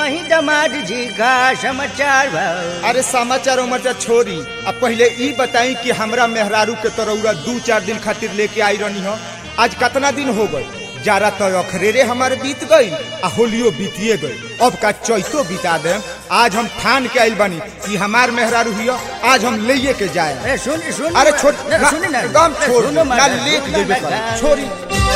कहीं दामाद जी का समाचार बा? अरे समाचार उमचार छोड़ी अब पहले ई बताई कि हमरा मेहरारू के तरौरा 2-4 दिन खातिर लेके आई रहनी हो। आज कितना दिन हो गए? जारा तो अखरेरे हमारे बीत गई आ होलियो बीतिए गई। अब का चैतो बिता दे। आज हम ठान के आइल बानी कि हमार मेहरारू हियो, आज हम लेके के जाए। सुन अरे छोड़ सुन ना, एकदम छोड़ सुनो ना, माता, लेके सुनो जेबे माता। कर छोड़ी।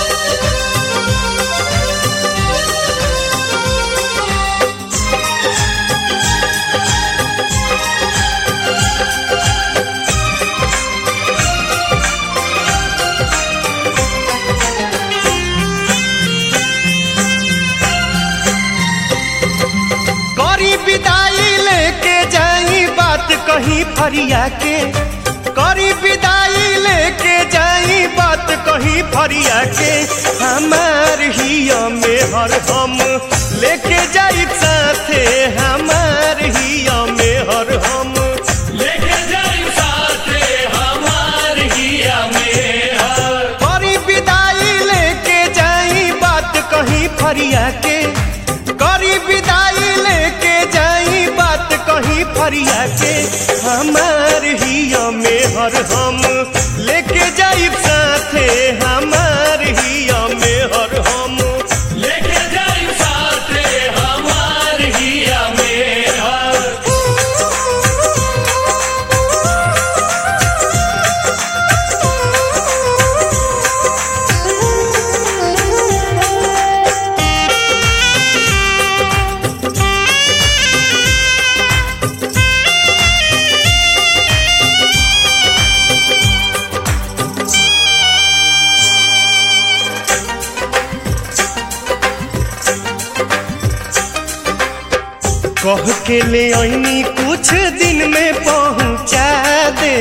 विदाई लेके जाई बात कहीं फरिया के, करी विदाई लेके जाई बात कहीं फरिया के। हमार हिया में हर हम लेके जाई साथे, हमार हिया में हर हम लेके जाई साथे, हमार हिया में हर। करी विदाई लेके जाई बात कहीं फरिया के, करी विदाई लेके जाई बात कहीं फरिया के। हमार हिया में हर हम लेके जाई साथे, हमार हिया में हर हम लेके जाई साथे, हमार हिया में हर। कह के ले आईनी कुछ दिन में पहुंचा दे,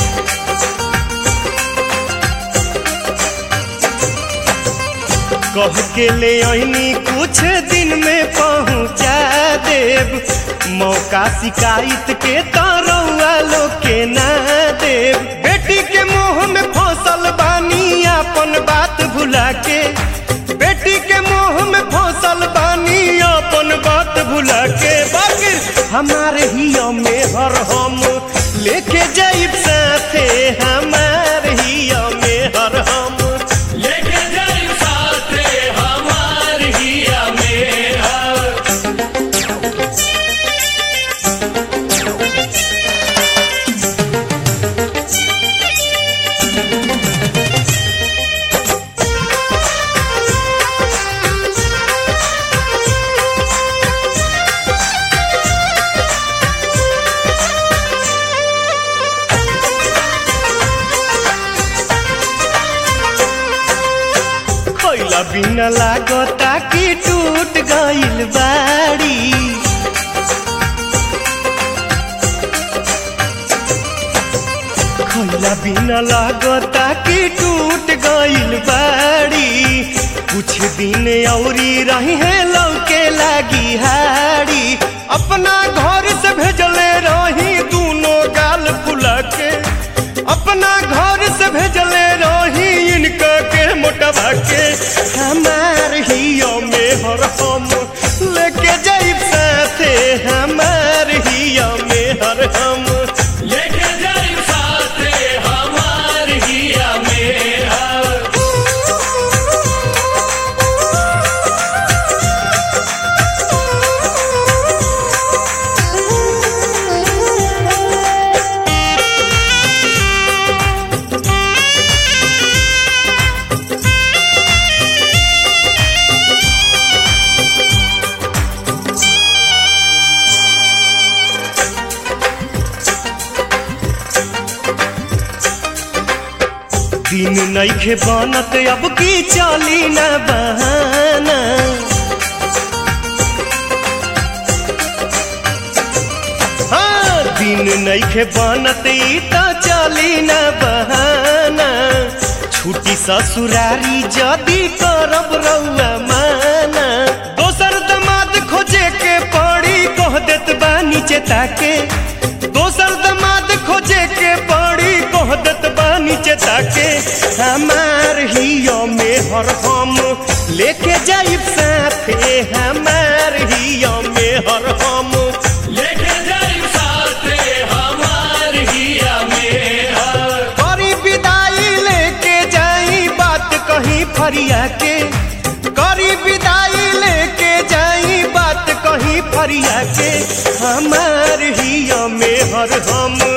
कह के ले आईनी कुछ दिन में पहुंचा देव। मौका शिकायत के तरौआ लोग के ना देव। बेटी के मुंह में फसल बानी अपन बात भुला के, बेटी के मुंह में फसल बानी अपन बात भुला के। बाकी हमारे हिया में हर हम लेके जाइब साथे, हमारे हिया में हर हम लेके जाइब साथे, हमारे हिया में हर। बिना लागता कि टूट गइल बाड़ी, खैला बिना लागता कि टूट गइल बाड़ी। कुछ दिन औरी रही है लौके लागी हाड़ी, अपना घर से भेजले रही दोनों गाल फुला के, अपना घर से भेजले रही इनका के मोटवा के। हमार हिया में हर हम लेके जाइब साथे, हमार हिया में हर हम लेके जाइब साथे, हमार हिया में हर। दिन नइखे बनत अब की चली न बहाना, हाँ दिन नइखे बनत ई तो चली न बहाना। छुट्टी ससुरारी जदी करब रउआ माना, दोसर दमाद खोजे के पड़ी कह देत बानी चेता के, दोसर दमाद खोजे के पड़ी कह देत बानी चेता के। हमार हिया में हर हम लेके जाइब साथे, हमार हिया में फरिया के करी विदाई लेके जाई बात कहीं फरिया के हमार हिया में हर हम